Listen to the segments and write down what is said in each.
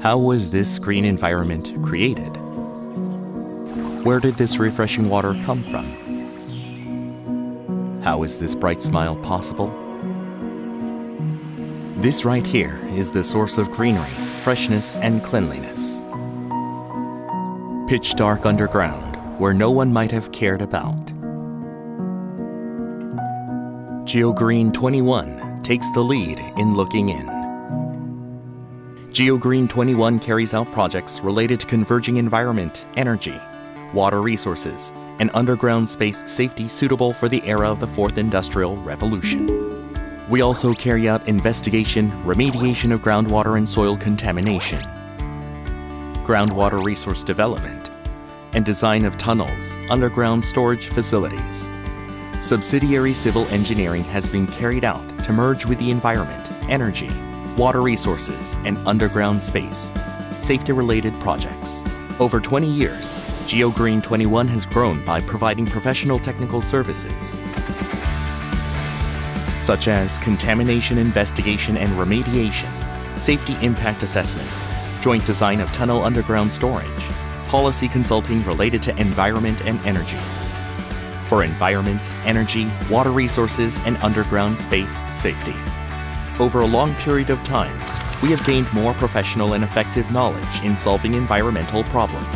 How was this green environment created? Where did this refreshing water come from? How is this bright smile possible? This right here is the source of greenery, freshness, and cleanliness. Pitch dark underground, where no one might have cared about. GeoGreen 21 takes the lead in looking in. GeoGreen 21 carries out projects related to converging environment, energy, water resources, and underground space safety suitable for the era of the Fourth Industrial Revolution. We also carry out investigation, remediation of groundwater and soil contamination, groundwater resource development, and design of tunnels, underground storage facilities. Subsidiary civil engineering has been carried out to merge with the environment, energy, water resources, and underground space, safety-related projects. Over 20 years, GeoGreen 21 has grown by providing professional technical services, such as contamination investigation and remediation, safety impact assessment, joint design of tunnel underground storage, policy consulting related to environment and energy. For environment, energy, water resources, and underground space safety. Over a long period of time, we have gained more professional and effective knowledge in solving environmental problems.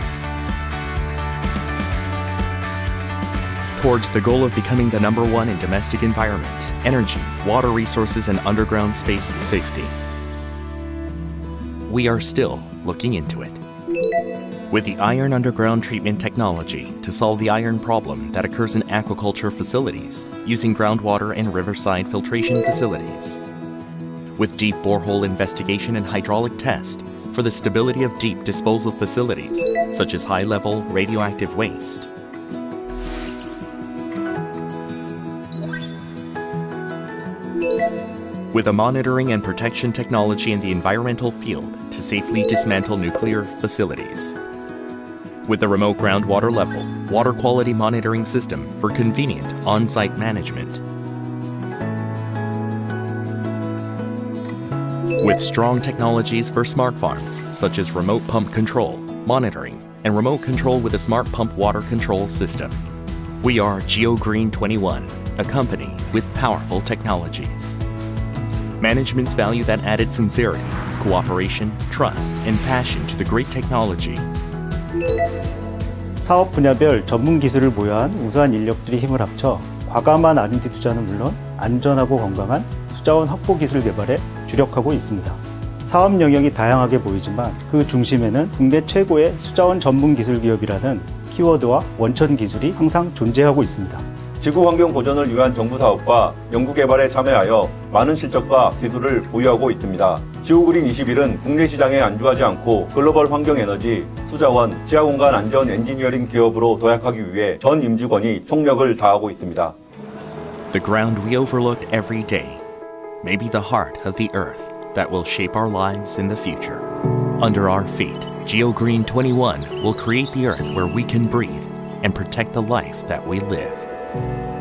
Towards the goal of becoming the #1 in domestic environment, energy, water resources, and underground space safety. We are still looking into it. With the iron underground treatment technology to solve the iron problem that occurs in aquaculture facilities using groundwater and riverside filtration facilities. With deep borehole investigation and hydraulic test for the stability of deep disposal facilities, such as high-level radioactive waste. With a monitoring and protection technology in the environmental field to safely dismantle nuclear facilities. With the remote groundwater level water quality monitoring system for convenient on-site management. With strong technologies for smart farms, such as remote pump control, monitoring, and remote control with a smart pump water control system. We are GeoGreen 21, a company with powerful technologies. Management's value that added sincerity, cooperation, trust, and passion to the great technology. 사업 분야별 전문 기술을 보유한 우수한 인력들이 힘을 합쳐 과감한 R&D 투자는 물론 안전하고 건강한 수자원 확보 기술 개발에 주력하고 있습니다. 사업 영역이 다양하게 보이지만 그 중심에는 국내 최고의 수자원 전문 기술 기업이라는 키워드와 원천 기술이 항상 존재하고 있습니다. 지구 환경 보전을 위한 정부 사업과 연구 개발에 참여하여 많은 실적과 기술을 보유하고 있습니다. 지오그린 21은 국내 시장에 안주하지 않고 글로벌 환경 에너지, 수자원, 지하공간 안전 엔지니어링 기업으로 도약하기 위해 전 임직원이 총력을 다하고 있습니다. The ground we overlooked every day may be the heart of the earth that will shape our lives in the future. Under our feet, GeoGreen 21 will create the earth where we can breathe and protect the life that we live.